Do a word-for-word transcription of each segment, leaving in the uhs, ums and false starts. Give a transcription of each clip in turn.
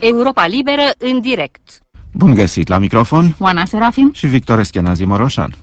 Europa Liberă în direct. Bun găsit la microfon, Oana Serafim și Victor Eschenazi Moroșan.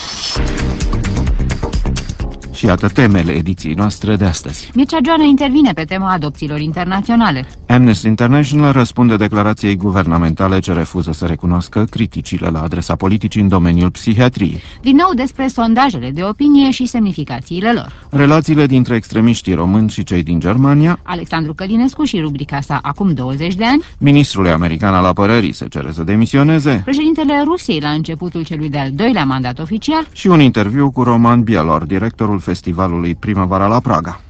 Și iată temele ediției noastre de astăzi. Mircea Joană intervine pe tema adopțiilor internaționale. Amnesty International răspunde declarației guvernamentale ce refuză să recunoască criticile la adresa politicii în domeniul psihiatriei. Din nou despre sondajele de opinie și semnificațiile lor. Relațiile dintre extremiștii români și cei din Germania. Alexandru Călinescu și rubrica sa Acum douăzeci de ani. Ministrul american al apărării se cere să demisioneze. Președintele Rusiei la începutul celui de-al doilea mandat oficial. Și un interviu cu Roman Bielor, directorul festivalului Primăvara la Praga.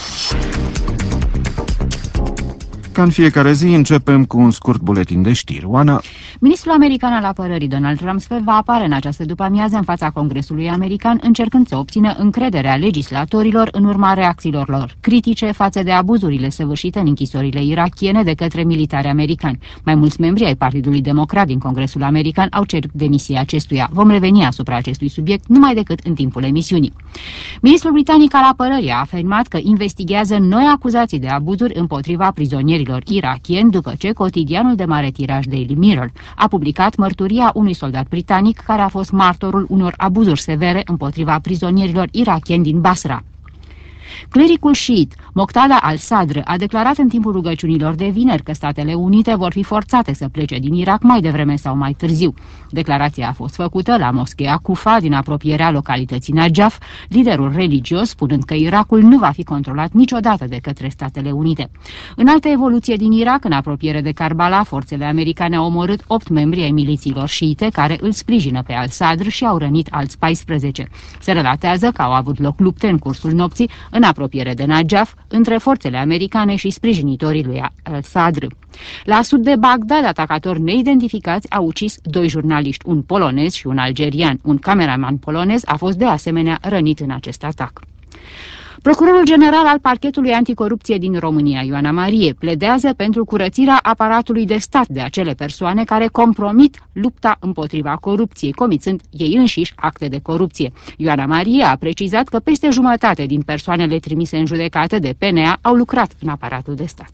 Ca în fiecare zi, începem cu un scurt buletin de știri. Oana. Ministrul american al apărării Donald Rumsfeld va apare în această după-amiază în fața Congresului American, încercând să obțină încrederea legislatorilor în urma reacțiilor lor critice față de abuzurile săvârșite în închisorile irakiene de către militari americani. Mai mulți membri ai Partidului Democrat din Congresul American au cerut demisia acestuia. Vom reveni asupra acestui subiect numai decât în timpul emisiunii. Ministrul britanic al apărării a afirmat că investigează noi acuzații de abuzuri împotriva prizonierilor irakieni după ce cotidianul de mare tiraj Daily Mirror a publicat mărturia unui soldat britanic care a fost martorul unor abuzuri severe împotriva prizonierilor irakieni din Basra. Clericul șiit Moqtada al-Sadr a declarat în timpul rugăciunilor de vineri că Statele Unite vor fi forțate să plece din Irak mai devreme sau mai târziu. Declarația a fost făcută la moscheea Kufa din apropierea localității Najaf, liderul religios spunând că Irakul nu va fi controlat niciodată de către Statele Unite. În altă evoluție din Irak, în apropiere de Karbala, forțele americane au omorât opt membri ai milițiilor șiite care îl sprijină pe al-Sadr și au rănit alți paisprezece. Se relatează că au avut loc lupte în cursul nopții în apropiere de Najaf, între forțele americane și sprijinitorii lui al-Sadr. La sud de Bagdad, atacatori neidentificați au ucis doi jurnaliști, un polonez și un algerian. Un cameraman polonez a fost de asemenea rănit în acest atac. Procurorul general al Parchetului Anticorupție din România, Ioana Marie, pledează pentru curățirea aparatului de stat de acele persoane care compromit lupta împotriva corupției, comițând ei înșiși acte de corupție. Ioana Marie a precizat că peste jumătate din persoanele trimise în judecată de P N A au lucrat în aparatul de stat.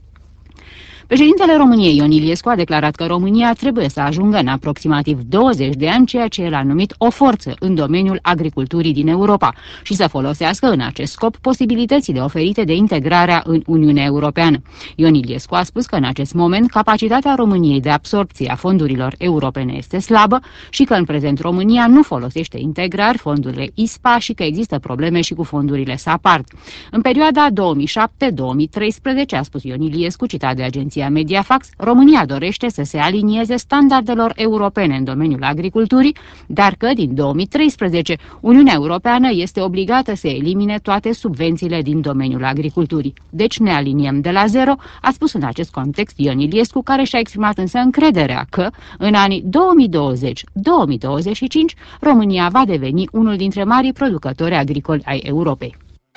Președintele României, Ion Iliescu, a declarat că România trebuie să ajungă în aproximativ douăzeci de ani ceea ce el a numit o forță în domeniul agriculturii din Europa și să folosească în acest scop posibilitățile oferite de integrarea în Uniunea Europeană. Ion Iliescu a spus că în acest moment capacitatea României de absorbție a fondurilor europene este slabă și că în prezent România nu folosește integrar fondurile I S P A și că există probleme și cu fondurile SAPARD. În perioada două mii șapte două mii treisprezece, a spus Ion Iliescu, citat de agenția Mediafax, România dorește să se alinieze standardelor europene în domeniul agriculturii, dar că din două mii treisprezece Uniunea Europeană este obligată să elimine toate subvențiile din domeniul agriculturii. Deci ne aliniem de la zero, a spus în acest context Ion Iliescu, care și-a exprimat însă încrederea că în anii două mii douăzeci două mii douăzeci și cinci România va deveni unul dintre marii producători agricoli ai Europei.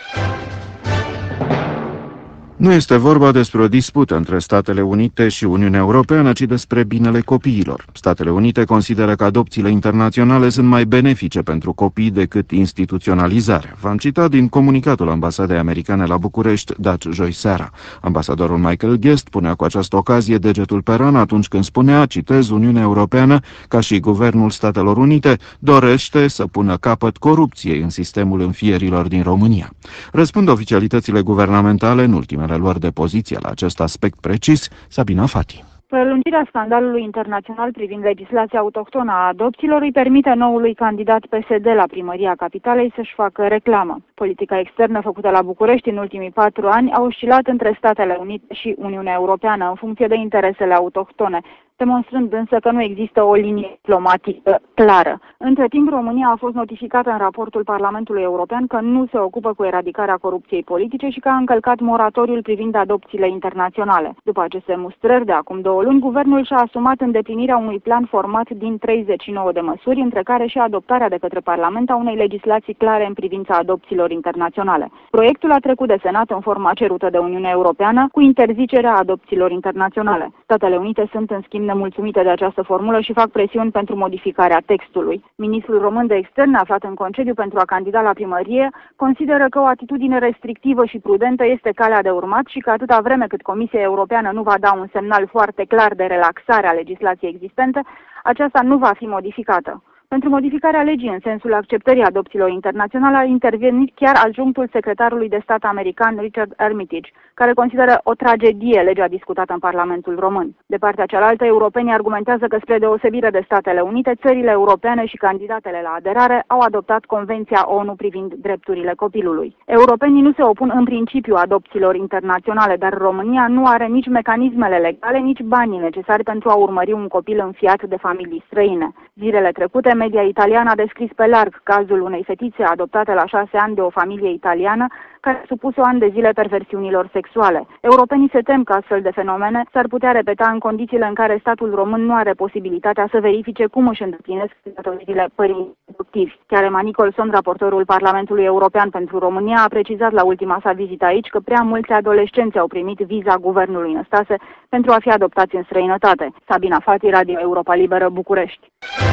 Nu este vorba despre o dispută între Statele Unite și Uniunea Europeană, ci despre binele copiilor. Statele Unite consideră că adopțiile internaționale sunt mai benefice pentru copii decât instituționalizarea. V-am citat din comunicatul ambasadei americane la București, dat joi seara. Ambasadorul Michael Guest punea cu această ocazie degetul pe rană atunci când spunea, citez, Uniunea Europeană, ca și Guvernul Statelor Unite, dorește să pună capăt corupției în sistemul înfierilor din România. Răspund oficialitățile guvernamentale în ultimele lor de poziție la acest aspect precis, Sabina Fati. Prelungirea scandalului internațional privind legislația autohtonă a adopțiilor îi permite noului candidat P S D la primăria capitalei să-și facă reclamă. Politica externă făcută la București în ultimii patru ani a oscilat între Statele Unite și Uniunea Europeană în funcție de interesele autohtone, demonstrând însă că nu există o linie diplomatică clară. Între timp, România a fost notificată în raportul Parlamentului European că nu se ocupă cu eradicarea corupției politice și că a încălcat moratoriul privind adopțiile internaționale. După aceste mustrări de acum două luni, guvernul și-a asumat îndeplinirea unui plan format din treizeci și nouă de măsuri, între care și adoptarea de către Parlament a unei legislații clare în privința adopțiilor internaționale. Proiectul a trecut de Senat în forma cerută de Uniunea Europeană cu interzicerea adopțiilor internaționale. Statele Unite sunt, în schimb, nemulțumite de această formulă și fac presiuni pentru modificarea textului. Ministrul român de externe, aflat în concediu pentru a candida la primărie, consideră că o atitudine restrictivă și prudentă este calea de urmat și că atâta vreme cât Comisia Europeană nu va da un semnal foarte clar de relaxare a legislației existente, aceasta nu va fi modificată. Pentru modificarea legii în sensul acceptării adopțiilor internaționale a intervenit chiar adjunctul secretarului de stat american Richard Armitage, care consideră o tragedie legea discutată în Parlamentul român. De partea cealaltă, europenii argumentează că, spre deosebire de Statele Unite, țările europene și candidatele la aderare au adoptat Convenția O N U privind drepturile copilului. Europenii nu se opun în principiu adopțiilor internaționale, dar România nu are nici mecanismele legale, nici banii necesari pentru a urmări un copil înfiat de familii străine. Zilele trecute, media italiană a descris pe larg cazul unei fetițe adoptate la șase ani de o familie italiană care a supus-o ani de zile perversiunilor sexuale. Europenii se tem că astfel de fenomene s-ar putea repeta în condițiile în care statul român nu are posibilitatea să verifice cum își îndeplinesc datoriile părinții adoptivi. Chiar Emma Nicholson, raportorul Parlamentului European pentru România, a precizat la ultima sa vizită aici că prea mulți adolescenți au primit viza guvernului Năstase pentru a fi adoptați în străinătate. Sabina Fati, Radio Europa Liberă, București.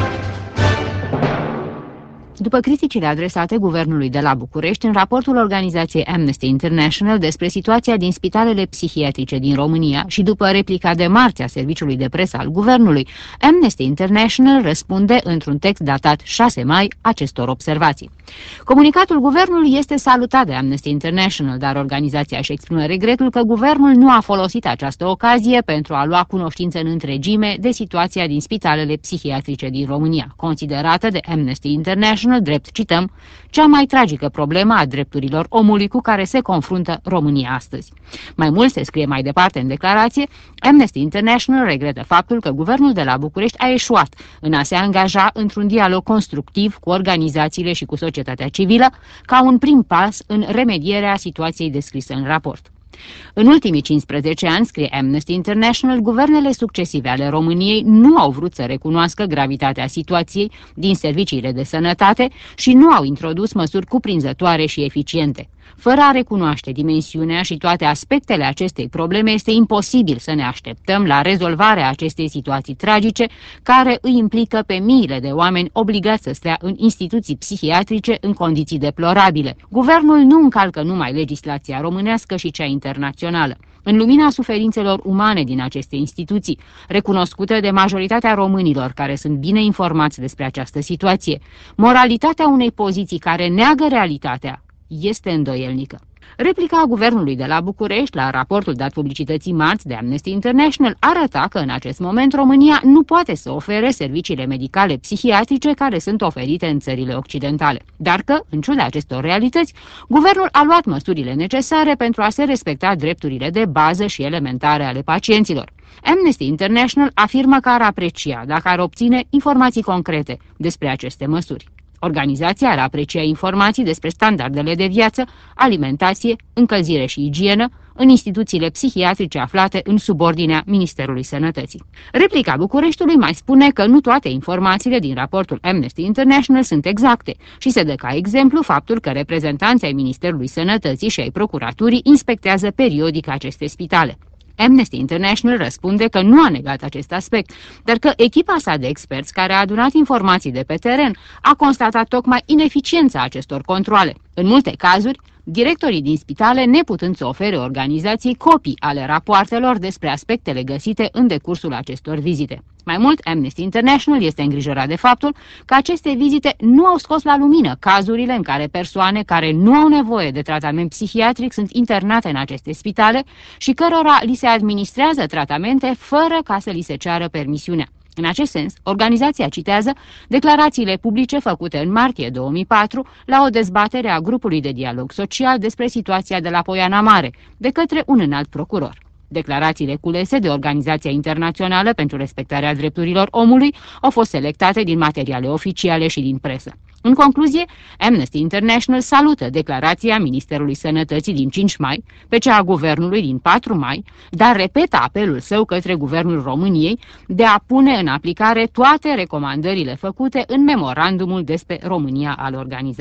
După criticile adresate guvernului de la București în raportul organizației Amnesty International despre situația din spitalele psihiatrice din România și după replica de marți a serviciului de presă al guvernului, Amnesty International răspunde într-un text datat șase mai acestor observații. Comunicatul guvernului este salutat de Amnesty International, dar organizația își exprimă regretul că guvernul nu a folosit această ocazie pentru a lua cunoștință în întregime de situația din spitalele psihiatrice din România, considerată de Amnesty International drept, cităm, cea mai tragică problemă a drepturilor omului cu care se confruntă România astăzi. Mai mult, se scrie mai departe în declarație, Amnesty International regretă faptul că guvernul de la București a eșuat în a se angaja într-un dialog constructiv cu organizațiile și cu societatea civilă ca un prim pas în remedierea situației descrise în raport. În ultimii cincisprezece ani, scrie Amnesty International, guvernele succesive ale României nu au vrut să recunoască gravitatea situației din serviciile de sănătate și nu au introdus măsuri cuprinzătoare și eficiente. Fără a recunoaște dimensiunea și toate aspectele acestei probleme, este imposibil să ne așteptăm la rezolvarea acestei situații tragice, care îi implică pe miile de oameni obligați să stea în instituții psihiatrice în condiții deplorabile. Guvernul nu încalcă numai legislația românească și cea internațională. În lumina suferințelor umane din aceste instituții, recunoscute de majoritatea românilor care sunt bine informați despre această situație, moralitatea unei poziții care neagă realitatea este îndoielnică. Replica guvernului de la București la raportul dat publicității marți de Amnesty International arăta că în acest moment România nu poate să ofere serviciile medicale psihiatrice care sunt oferite în țările occidentale, dar că, în ciuda acestor realități, guvernul a luat măsurile necesare pentru a se respecta drepturile de bază și elementare ale pacienților. Amnesty International afirmă că ar aprecia dacă ar obține informații concrete despre aceste măsuri. Organizația ar aprecia informații despre standardele de viață, alimentație, încălzire și igienă în instituțiile psihiatrice aflate în subordinea Ministerului Sănătății. Replica Bucureștiului mai spune că nu toate informațiile din raportul Amnesty International sunt exacte și se dă ca exemplu faptul că reprezentanții ai Ministerului Sănătății și ai Procuraturii inspectează periodic aceste spitale. Amnesty International răspunde că nu a negat acest aspect, dar că echipa sa de experți care a adunat informații de pe teren a constatat tocmai ineficiența acestor controale. În multe cazuri, directorii din spitale neputând să ofere organizației copii ale rapoartelor despre aspectele găsite în decursul acestor vizite. Mai mult, Amnesty International este îngrijorat de faptul că aceste vizite nu au scos la lumină cazurile în care persoane care nu au nevoie de tratament psihiatric sunt internate în aceste spitale și cărora li se administrează tratamente fără ca să li se ceară permisiunea. În acest sens, organizația citează declarațiile publice făcute în martie două mii patru la o dezbatere a grupului de dialog social despre situația de la Poiana Mare, de către un înalt procuror. Declarațiile culese de Organizația Internațională pentru Respectarea Drepturilor Omului au fost selectate din materiale oficiale și din presă. În concluzie, Amnesty International salută declarația Ministerului Sănătății din cinci mai, pe cea a Guvernului din patru mai, dar repetă apelul său către Guvernul României de a pune în aplicare toate recomandările făcute în memorandumul despre România al organizației.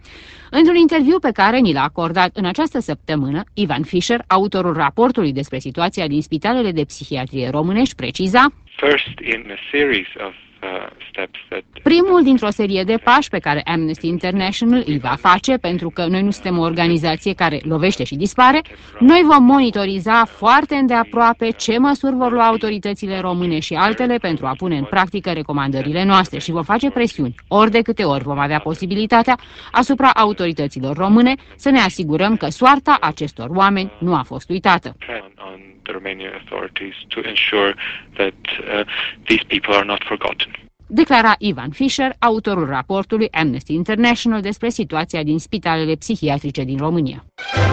Într-un interviu pe care ni l-a acordat în această săptămână, Ivan Fischer, autorul raportului despre situația din spitalele de psihiatrie românești, preciza: First in a series of primul dintr-o serie de pași pe care Amnesty International îi va face, pentru că noi nu suntem o organizație care lovește și dispare, noi vom monitoriza foarte îndeaproape ce măsuri vor lua autoritățile române și altele pentru a pune în practică recomandările noastre și vom face presiuni, ori de câte ori vom avea posibilitatea, asupra autorităților române să ne asigurăm că soarta acestor oameni nu a fost uitată. The Romanian authorities to ensure that uh, these people are not forgotten. Declara Ivan Fischer, autorul raportului Amnesty International despre situația din spitalele psihiatrice din România.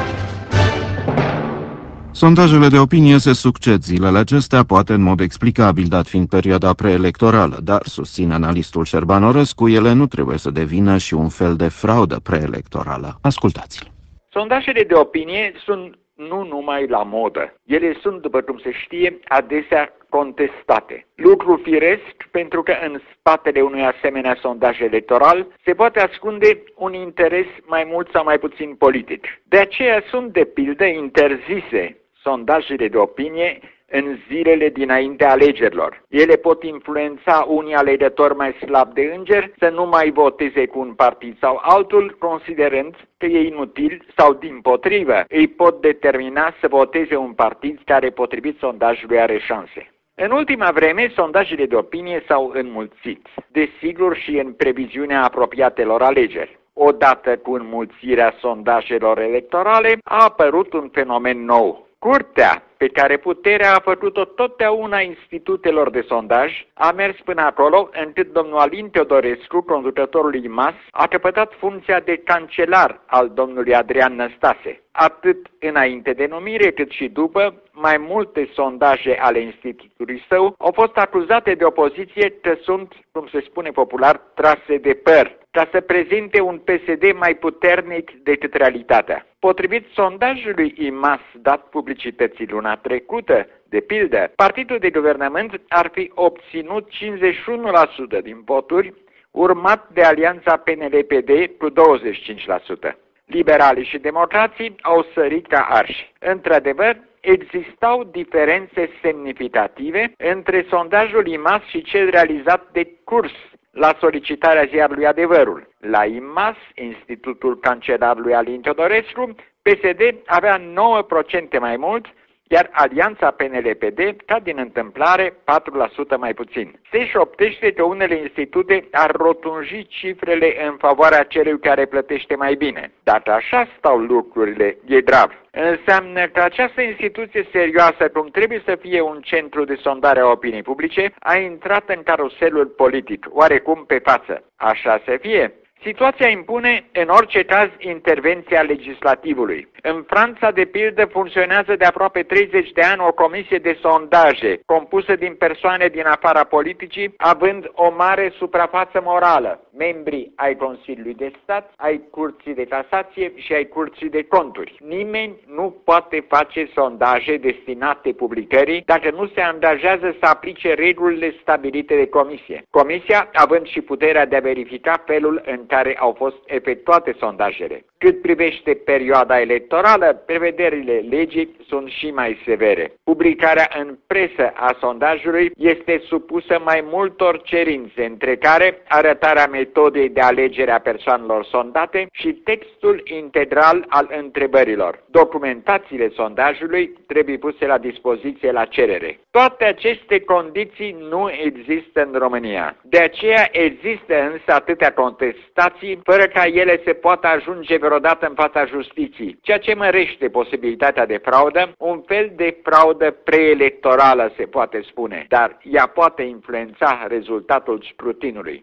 Sondajele de opinie se succed zilele acestea, poate în mod explicabil, dat fiind perioada preelectorală, dar, susține analistul Șerban Orăscu, ele nu trebuie să devină și un fel de fraudă preelectorală. Ascultați-l. Sondajele de opinie sunt nu numai la modă. Ele sunt, după cum se știe, adesea contestate. Lucru firesc, pentru că în spatele unui asemenea sondaj electoral se poate ascunde un interes mai mult sau mai puțin politic. De aceea sunt, de pildă, interzise sondajele de opinie în zilele dinaintea alegerilor. Ele pot influența unii alegători mai slabi de înger să nu mai voteze cu un partid sau altul, considerând că e inutil sau, dimpotrivă, îi pot determina să voteze un partid care, potrivit sondajului, are șanse. În ultima vreme, sondajele de opinie s-au înmulțit, desigur și în previziunea apropiatelor alegeri. Odată cu înmulțirea sondajelor electorale, a apărut un fenomen nou. Curtea, pe care puterea a făcut-o totdeauna institutelor de sondaj, a mers până acolo încât domnul Alin Teodorescu, conducătorul I M A S, a căpătat funcția de cancelar al domnului Adrian Năstase. Atât înainte de numire, cât și după, mai multe sondaje ale institutului său au fost acuzate de opoziție că sunt, cum se spune popular, trase de păr, ca să prezinte un P S D mai puternic decât realitatea. Potrivit sondajului I M A S dat publicității luna trecută, de pildă, partidul de guvernământ ar fi obținut cincizeci și unu la sută din voturi, urmat de alianța P N L P D cu douăzeci și cinci la sută. Liberalii și democrații au sărit ca arși. Într-adevăr, existau diferențe semnificative între sondajul I M A S și cel realizat de Curs la solicitarea ziarului Adevărul. La I M A S, Institutul Cancelarului Alin Teodorescu, P S D avea nouă la sută mai mult, iar alianța P N L P D, ca din întâmplare, patru la sută mai puțin. Se șoptește că unele institute ar rotunji cifrele în favoarea celui care plătește mai bine. Dacă așa stau lucrurile, e grav. Înseamnă că această instituție serioasă, cum trebuie să fie un centru de sondare a opiniei publice, a intrat în caruselul politic, oarecum pe față. Așa să fie. Situația impune, în orice caz, intervenția legislativului. În Franța, de pildă, funcționează de aproape treizeci de ani o comisie de sondaje, compusă din persoane din afara politicii, având o mare suprafață morală, membrii ai Consiliului de Stat, ai Curții de Casație și ai Curții de Conturi. Nimeni nu poate face sondaje destinate publicării dacă nu se angajează să aplice regulile stabilite de comisie. Comisia, având și puterea de a verifica felul în care au fost efectuate sondajele. Cât privește perioada electorală, prevederile legii sunt și mai severe. Publicarea în presă a sondajului este supusă mai multor cerințe, între care arătarea metodei de alegere a persoanelor sondate și textul integral al întrebărilor. Documentațiile sondajului trebuie puse la dispoziție la cerere. Toate aceste condiții nu există în România. De aceea există însă atâtea contestații, fără ca ele se poată ajunge vreodată în fața justiției, ceea ce mărește posibilitatea de fraudă, un fel de fraudă preelectorală se poate spune, dar ea poate influența rezultatul scrutinului.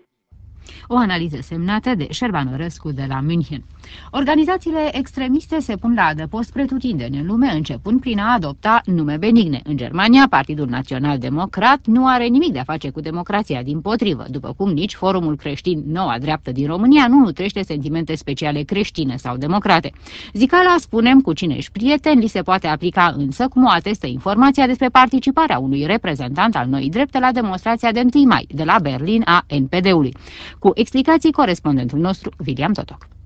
O analiză semnată de Șerban Orăscu de la München. Organizațiile extremiste se pun la adăpost pretutindeni în lume, începând prin a adopta nume benigne. În Germania, Partidul Național Democrat nu are nimic de a face cu democrația, dimpotrivă, după cum nici Forumul Creștin Noua Dreaptă din România nu nutrește sentimente speciale creștine sau democrate. Zicala, spunem, cu cine ești prieten, li se poate aplica însă, cum o atestă informația despre participarea unui reprezentant al Noii Drepte la demonstrația de întâi mai de la Berlin a N P D-ului. Cu explicații, corespondentul nostru, William Totoc.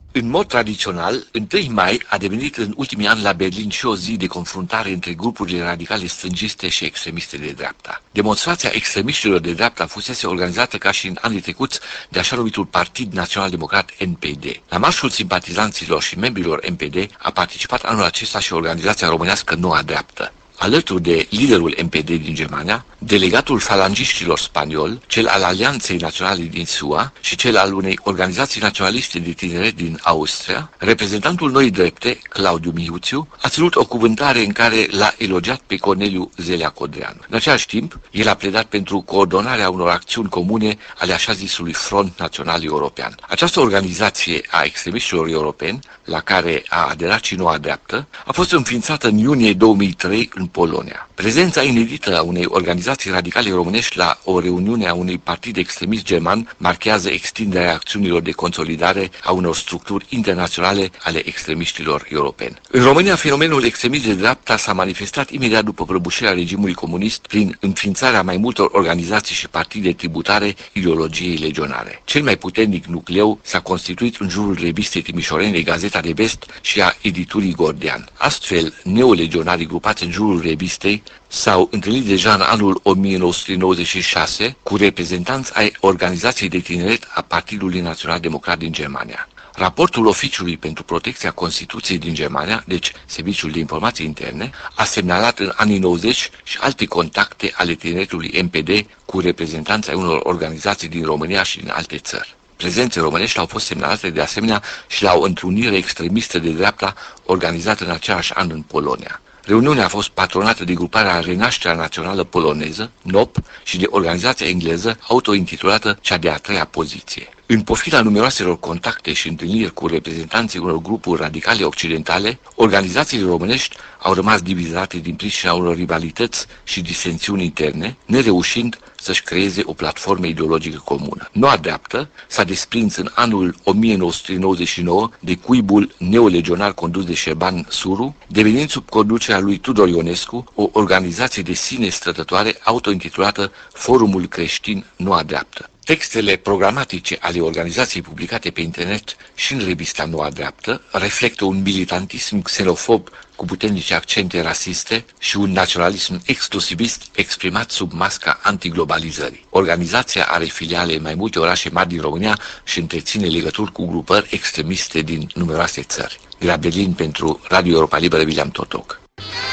În mod tradițional, întâi mai a devenit în ultimii ani la Berlin și o zi de confruntare între grupurile radicale stângiste și extremiste de dreapta. Demonstrația extremiștilor de dreapta fusese organizată ca și în anii trecuți de așa numitul Partid Național Democrat N P D. La marșul simpatizanților și membrilor N P D a participat anul acesta și organizația românească Noua Dreaptă. Alături de liderul N P D din Germania, delegatul falangiștilor spaniol, cel al Alianței Naționale din S U A și cel al unei organizații naționaliste de tineret din Austria, reprezentantul Noii Drepte, Claudiu Miuțiu, a ținut o cuvântare în care l-a elogiat pe Corneliu Zelea Codreanu. În același timp, el a pledat pentru coordonarea unor acțiuni comune ale așa zisului Front Național European. Această organizație a extremiștilor europeni, la care a aderat și Noua Dreaptă, a fost înființată în iunie două mii trei în Polonia. Prezența inedită a unei organizații radicale românești la o reuniune a unui partid extremist german marchează extinderea acțiunilor de consolidare a unor structuri internaționale ale extremiștilor europeni. În România, fenomenul extremist de dreapta s-a manifestat imediat după prăbușirea regimului comunist prin înființarea mai multor organizații și partide tributare ideologiei legionare. Cel mai puternic nucleu s-a constituit în jurul revistei timișorene Gazeta de Vest și a editurii Gordean. Astfel, neolegionarii grupați în jurul revistei s-au întâlnit deja în anul o mie nouă sute nouăzeci și șase cu reprezentanți ai Organizației de Tineret a Partidului Național Democrat din Germania. Raportul Oficiului pentru Protecția Constituției din Germania, deci Serviciul de Informații Interne, a semnalat în anii nouăzeci și alte contacte ale tineretului N P D cu reprezentanți ai unor organizații din România și din alte țări. Prezențe românești au fost semnalate de asemenea și la o întrunire extremistă de dreapta organizată în același an în Polonia. Reuniunea a fost patronată de gruparea Renașterea Națională Poloneză, N O P, și de organizația engleză autointitulată Cea de-a treia poziție. În pofida numeroaselor contacte și întâlniri cu reprezentanții unor grupuri radicale occidentale, organizațiile românești au rămas divizate din pricina unor rivalități și disensiuni interne, nereușind să-și creeze o platformă ideologică comună. Noua Dreaptă s-a desprins în anul o mie nouă sute nouăzeci și nouă de cuibul neolegionar condus de Șerban Suru, devenind sub conducerea lui Tudor Ionescu o organizație de sine stătătoare autointitulată Forumul Creștin Noua Dreaptă. Textele programatice ale organizației publicate pe internet și în revista Noua Dreaptă reflectă un militantism xenofob cu puternice accente rasiste și un naționalism exclusivist exprimat sub masca antiglobalizării. Organizația are filiale în mai multe orașe mari din România și întreține legături cu grupări extremiste din numeroase țări. De la Berlin pentru Radio Europa Liberă, William Totoc.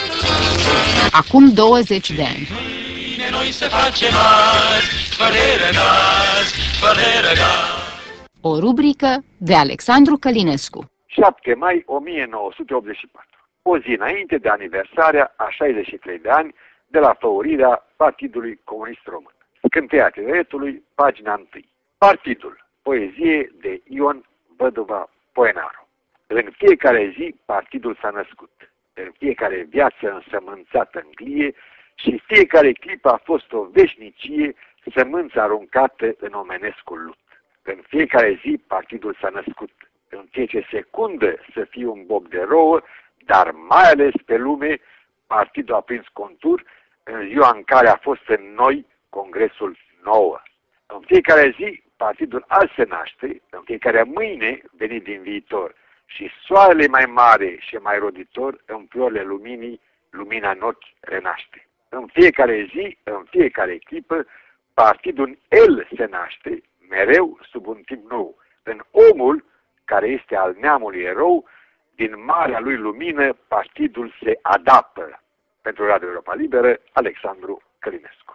Acum douăzeci de ani. Noi se facem azi, fără gaz, fără gaz. O rubrică de Alexandru Călinescu. șapte mai o mie nouă sute optzeci și patru. O zi înainte de aniversarea a șaizeci și trei de ani de la făurirea Partidului Comunist Român. Scânteia Tineretului, pagina unu. Partidul. Poezie de Ion Văduva Poenaru. În fiecare zi partidul s-a născut. În fiecare viață însămânțată în glie și fiecare clipă a fost o veșnicie, sămânță aruncată în omenescul lut. În fiecare zi partidul s-a născut. În fiecare secundă să fie un bob de rouă, dar mai ales pe lume, partidul a prins contur în ziua în care a fost în noi Congresul nouă. În fiecare zi, partidul azi se naște, în fiecare mâine venit din viitor. Și soarele mai mare și mai roditor, în florile luminii, lumina în ochi renaște. În fiecare zi, în fiecare clipă, partidul el se naște, mereu sub un timp nou. În omul, care este al neamului erou, din marea lui lumină, partidul se adaptă. Pentru Radio Europa Liberă, Alexandru Călinescu.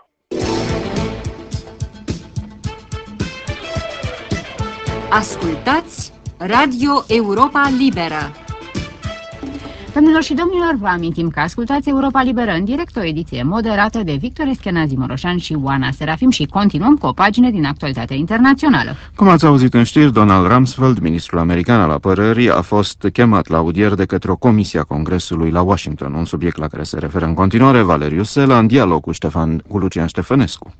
Ascultați Radio Europa Liberă. Domnilor și domnilor, vă amintim că ascultați Europa Liberă în direct, o ediție moderată de Victor Eschenazi Moroșan și Oana Serafim și continuăm cu o pagină din actualitatea internațională. Cum ați auzit în știri, Donald Rumsfeld, ministrul american al apărării, a fost chemat la audieri de către o comisie a Congresului la Washington, un subiect la care se referă în continuare Valeriu Sela în dialog cu, Ștefan, cu Lucian Ștefănescu.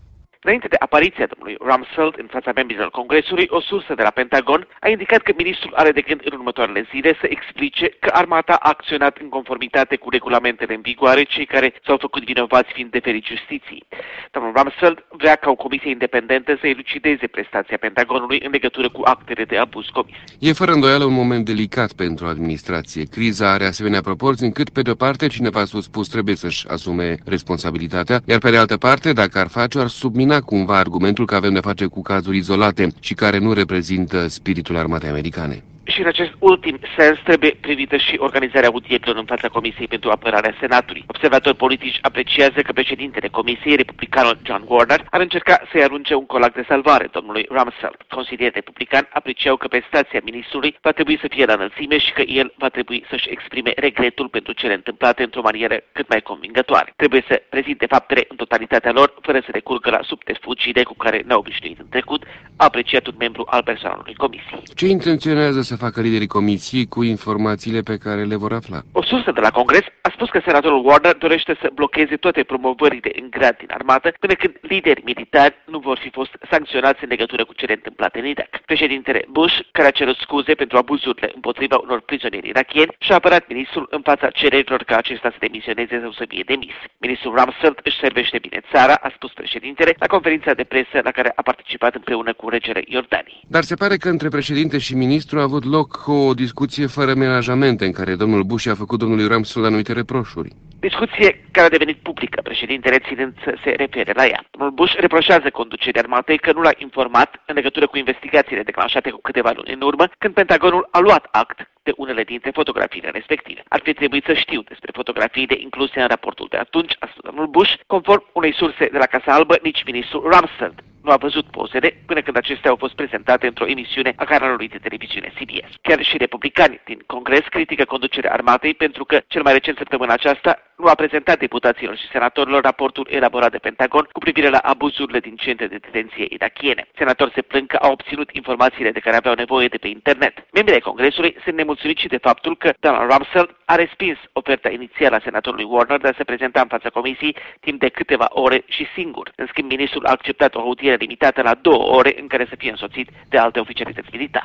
Înainte de apariția domnului Rumsfeld în fața membrilor Congresului, o sursă de la Pentagon a indicat că ministrul are de gând în următoarele zile să explice că armata a acționat în conformitate cu regulamentele în vigoare, cei care s-au făcut vinovați fiind deferit justiției. Domnul Rumsfeld vrea ca o comisie independentă să elucideze prestația Pentagonului în legătură cu actele de abuz comise. E fără îndoială un moment delicat pentru administrație. Criza are asemenea proporții încât, pe de-o parte, cineva sus spus trebuie să-și asume responsabilitatea, iar pe de altă parte, dacă ar face, ar submina cumva argumentul că avem de face cu cazuri izolate și care nu reprezintă spiritul armatei americane. Și în acest ultim sens trebuie privită și organizarea audierilor în fața Comisiei pentru Apărarea Senatului. Observatori politici apreciază că președintele Comisiei, republicanul John Warner, ar încerca să-i arunce un colac de salvare domnului Rumsfeld. Consilieri republicani apreciau că prestația ministrului va trebui să fie la înălțime și că el va trebui să-și exprime regretul pentru cele întâmplate într-o manieră cât mai convingătoare. Trebuie să prezinte faptele în totalitatea lor, fără să recurgă la subterfugiile cu care ne-au obișnuit în trecut, a apreciat un membru al personalului Comisiei. Ce intenționează să facă liderii comisiei cu informațiile pe care le vor afla? O sursă de la Congres a spus că senatorul Warner dorește să blocheze toate promovările în grad din armată până când lideri militari nu vor fi fost sancționați în legătură cu cele întâmplate în Irak. Președintele Bush, care a cerut scuze pentru abuzurile împotriva unor prizonieri irakieni, și-a apărat ministrul în fața cererilor ca acesta să demisioneze sau să fie demis. Ministrul Rumsfeld își servește bine țara, a spus președintele la conferința de presă la care a participat împreună cu regele Iordaniei. Dar se pare că între președinte și ministru a avut loc o discuție fără menajamente în care domnul Bush a făcut domnului Rumsfeld anumite reproșuri. Discuție care a devenit publică, președintele ținând să se refere la ea. Domnul Bush reproșează conducerii armatei că nu l-a informat în legătură cu investigațiile declanșate cu câteva luni în urmă, când Pentagonul a luat act de unele dintre fotografiile respective. Ar fi trebuit să știu despre fotografiile incluse în raportul de atunci, a spus domnul Bush, conform unei surse de la Casa Albă, nici ministrul Rumsfeld nu a văzut pozele până când acestea au fost prezentate într-o emisiune a canalului de televiziune C B S. Chiar și republicani din Congres critică conducerea armatei pentru că cel mai recent săptămâna aceasta nu a prezentat deputaților și senatorilor raportul elaborat de Pentagon cu privire la abuzurile din centre de detenție irakiene. Senatori se plâng că au obținut informațiile de care aveau nevoie de pe internet. Membrii ai Congresului sunt nemulțumiți și de faptul că Donald Rumsfeld a respins oferta inițială a senatorului Warner de a se prezenta în fața comisiei timp de câteva ore și singur. În schimb, ministrul a acceptat o audiere limitată la două ore în care să fie însoțit de alte oficialități militare.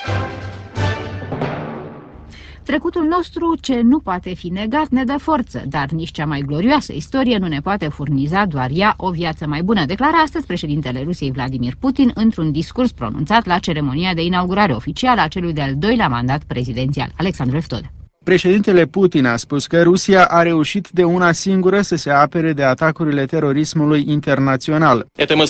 Trecutul nostru, ce nu poate fi negat, ne dă forță, dar nici cea mai glorioasă istorie nu ne poate furniza doar ea o viață mai bună, declara astăzi președintele Rusiei Vladimir Putin într-un discurs pronunțat la ceremonia de inaugurare oficială a celui de-al doilea mandat prezidențial. Alexandru Eftod. Președintele Putin a spus că Rusia a reușit de una singură să se apere de atacurile terorismului internațional.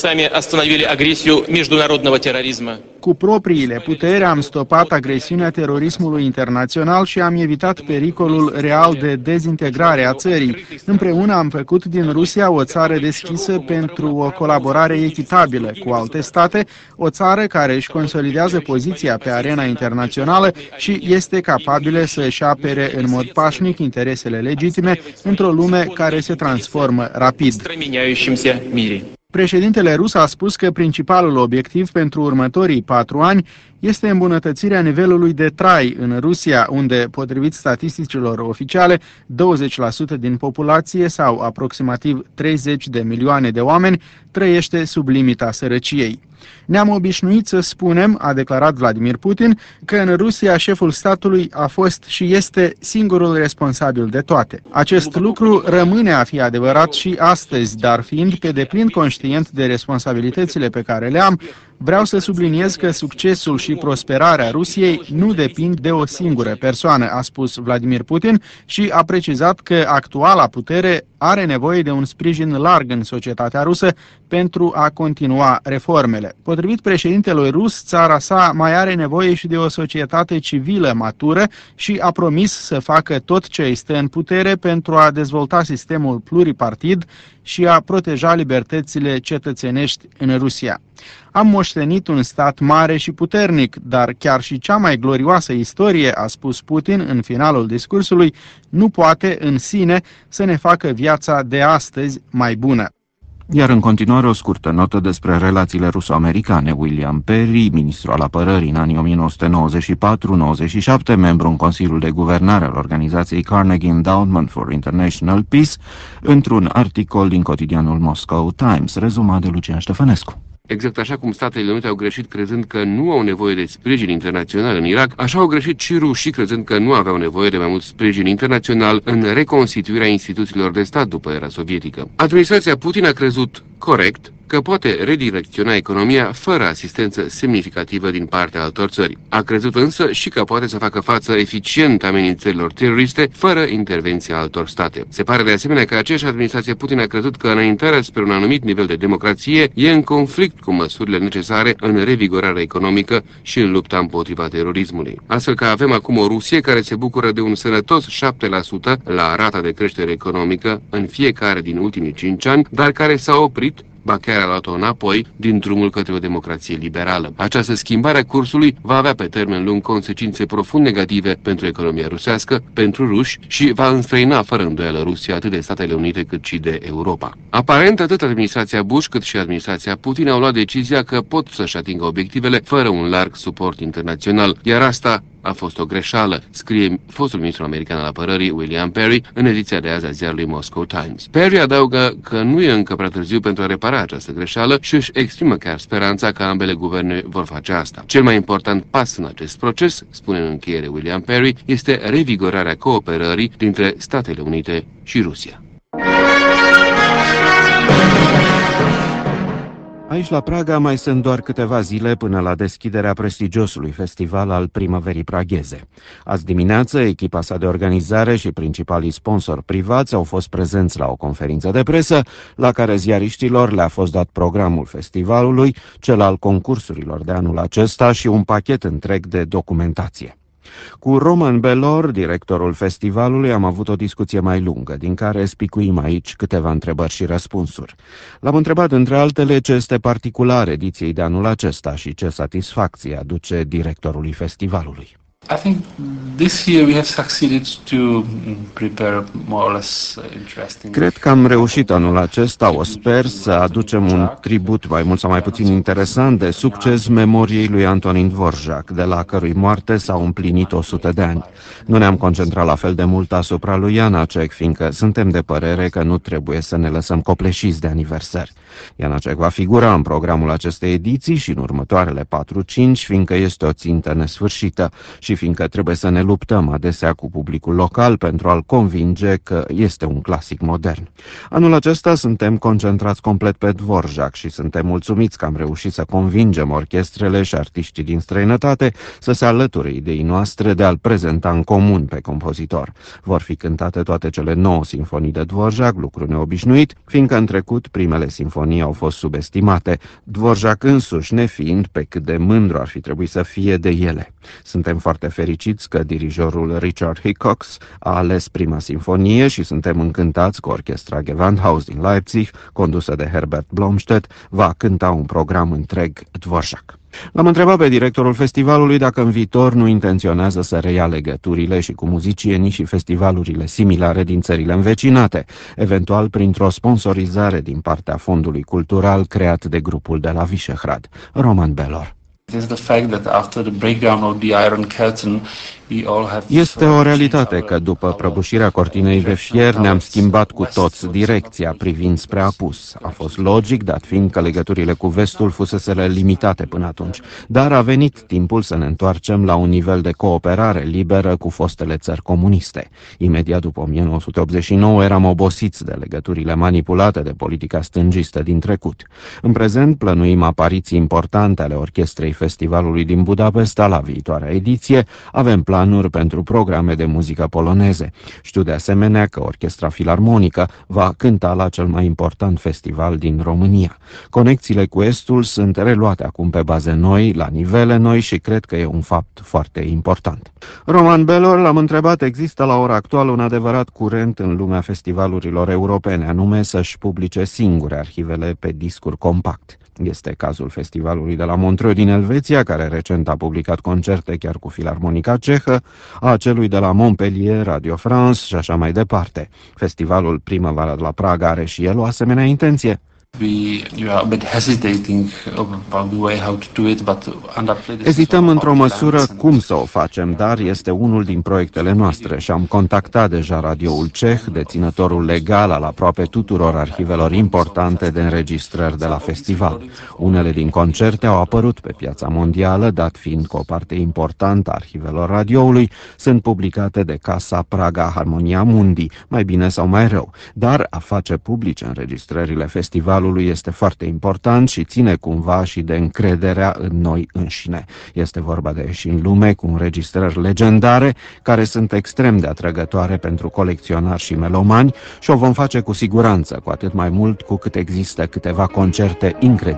Cu propriile puteri am stopat agresiunea terorismului internațional și am evitat pericolul real de dezintegrare a țării. Împreună am făcut din Rusia o țară deschisă pentru o colaborare echitabilă cu alte state, o țară care își consolidează poziția pe arena internațională și este capabilă să își apere în mod pașnic interesele legitime într-o lume care se transformă rapid. Președintele rus a spus că principalul obiectiv pentru următorii patru ani este îmbunătățirea nivelului de trai în Rusia, unde, potrivit statisticilor oficiale, douăzeci la sută din populație, sau aproximativ treizeci de milioane de oameni, trăiește sub limita sărăciei. Ne-am obișnuit să spunem, a declarat Vladimir Putin, că în Rusia șeful statului a fost și este singurul responsabil de toate. Acest lucru rămâne a fi adevărat și astăzi, dar fiind pe deplin conștient de responsabilitățile pe care le am, vreau să subliniez că succesul și prosperarea Rusiei nu depind de o singură persoană, a spus Vladimir Putin și a precizat că actuala putere are nevoie de un sprijin larg în societatea rusă pentru a continua reformele. Potrivit președintelui rus, țara sa mai are nevoie și de o societate civilă matură și a promis să facă tot ce îi stă în putere pentru a dezvolta sistemul pluripartid și a proteja libertățile cetățenești în Rusia. Am moștenit un stat mare și puternic, dar chiar și cea mai glorioasă istorie, a spus Putin în finalul discursului, nu poate în sine să ne facă viața de astăzi mai bună. Iar în continuare o scurtă notă despre relațiile ruso-americane. William Perry, ministru al apărării în anii o mie nouă sute nouăzeci și patru nouăzeci și șapte, membru în Consiliul de Guvernare al organizației Carnegie Endowment for International Peace, într-un articol din cotidianul Moscow Times, rezumat de Lucian Ștefănescu. Exact așa cum Statele Unite au greșit crezând că nu au nevoie de sprijin internațional în Irak, așa au greșit și rușii crezând că nu aveau nevoie de mai mult sprijin internațional în reconstituirea instituțiilor de stat după era sovietică. Administrația Putin a crezut corect că poate redirecționa economia fără asistență semnificativă din partea altor țări. A crezut însă și că poate să facă față eficient amenințărilor teroriste fără intervenția altor state. Se pare de asemenea că aceeași administrație Putin a crezut că înaintarea spre un anumit nivel de democrație e în conflict cu măsurile necesare în revigorarea economică și în lupta împotriva terorismului. Astfel că avem acum o Rusie care se bucură de un sănătos șapte la sută la rata de creștere economică în fiecare din ultimii cinci ani, dar care s-a oprit, ba chiar a luat-o înapoi, din drumul către o democrație liberală. Această schimbare a cursului va avea pe termen lung consecințe profund negative pentru economia rusească, pentru ruși și va înstrăina fără îndoială Rusia atât de Statele Unite cât și de Europa. Aparent, atât administrația Bush cât și administrația Putin au luat decizia că pot să-și atingă obiectivele fără un larg suport internațional, iar asta a fost o greșeală, scrie fostul ministru american al apărării William Perry în ediția de azi a ziarului Moscow Times. Perry adaugă că nu e încă prea târziu pentru a repara această greșeală și își exprimă chiar speranța că ambele guverne vor face asta. Cel mai important pas în acest proces, spune în încheiere William Perry, este revigorarea cooperării dintre Statele Unite și Rusia. Aici, la Praga, mai sunt doar câteva zile până la deschiderea prestigiosului festival al primăverii pragheze. Azi dimineață, echipa sa de organizare și principalii sponsori privați au fost prezenți la o conferință de presă, la care ziariștilor le-a fost dat programul festivalului, cel al concursurilor de anul acesta și un pachet întreg de documentație. Cu Roman Belor, directorul festivalului, am avut o discuție mai lungă, din care spicuim aici câteva întrebări și răspunsuri. L-am întrebat, între altele, ce este particular ediției de anul acesta și ce satisfacție aduce directorului festivalului. I think this year we have succeeded to prepare more or less interesting. Cred că am reușit anul acesta, o sper, să aducem un tribut mai mult sau mai puțin interesant de succes memoriei lui Antonin Dvorak, de la cărui moarte s-au împlinit o sută de ani. Nu ne-am concentrat la fel de mult asupra lui Janacek, fiindcă suntem de părere că nu trebuie să ne lăsăm copleșiți de aniversări. Janacek va figura în programul acestei ediții și în următoarele patru cinci, fiindcă este o țintă nesfârșită și fiindcă trebuie să ne luptăm adesea cu publicul local pentru a-l convinge că este un clasic modern. Anul acesta suntem concentrați complet pe Dvorak și suntem mulțumiți că am reușit să convingem orchestrele și artiștii din străinătate să se alăture ideii noastre de a-l prezenta în comun pe compozitor. Vor fi cântate toate cele nouă sinfonii de Dvorak, lucru neobișnuit, fiindcă în trecut primele sinfonii au fost subestimate, Dvorak însuși nefiind pe cât de mândru ar fi trebuit să fie de ele. Suntem foarte fericiți că dirijorul Richard Hickox a ales prima sinfonie și suntem încântați că orchestra Gewandhaus din Leipzig, condusă de Herbert Blomstedt, va cânta un program întreg Dvorak. L-am întrebat pe directorul festivalului dacă în viitor nu intenționează să reia legăturile și cu muzicienii și festivalurile similare din țările învecinate, eventual printr-o sponsorizare din partea fondului cultural creat de grupul de la Visegrad. Roman Belor. Este o realitate că după prăbușirea cortinei de fier ne-am schimbat cu toți direcția privind spre apus. A fost logic, dat fiind că legăturile cu vestul fuseseră limitate până atunci, dar a venit timpul să ne întoarcem la un nivel de cooperare liberă cu fostele țări comuniste. Imediat după o mie nouă sute optzeci și nouă eram obosiți de legăturile manipulate de politica stângistă din trecut. În prezent plănuim apariții importante ale orchestrei festivalului din Budapesta la viitoarea ediție. Avem planuri pentru programe de muzică poloneze. Știu de asemenea că Orchestra Filarmonică va cânta la cel mai important festival din România. Conexiile cu Estul sunt reluate acum pe baze noi, la nivele noi și cred că e un fapt foarte important. Roman Belor, l-am întrebat, există la ora actuală un adevărat curent în lumea festivalurilor europene, anume să-și publice singure arhivele pe discuri compact. Este cazul festivalului de la Montreux din Elveția, care recent a publicat concerte chiar cu Filarmonica Cehă, a celui de la Montpellier, Radio France și așa mai departe. Festivalul Primăvara de la Praga are și el o asemenea intenție? Ezităm într-o măsură cum să o facem, dar este unul din proiectele noastre și am contactat deja radioul ceh, deținătorul legal al aproape tuturor arhivelor importante de înregistrări de la festival. Unele din concerte au apărut pe piața mondială, dat fiind că o parte importantă a arhivelor radioului sunt publicate de Casa Praga Harmonia Mundi, mai bine sau mai rău. Dar a face publice înregistrările festivalului este foarte important și ține cumva și de încrederea în noi înșine. Este vorba de ieși în lume cu înregistrări legendare, care sunt extrem de atrăgătoare pentru colecționari și melomani și o vom face cu siguranță, cu atât mai mult cu cât există câteva concerte incredibile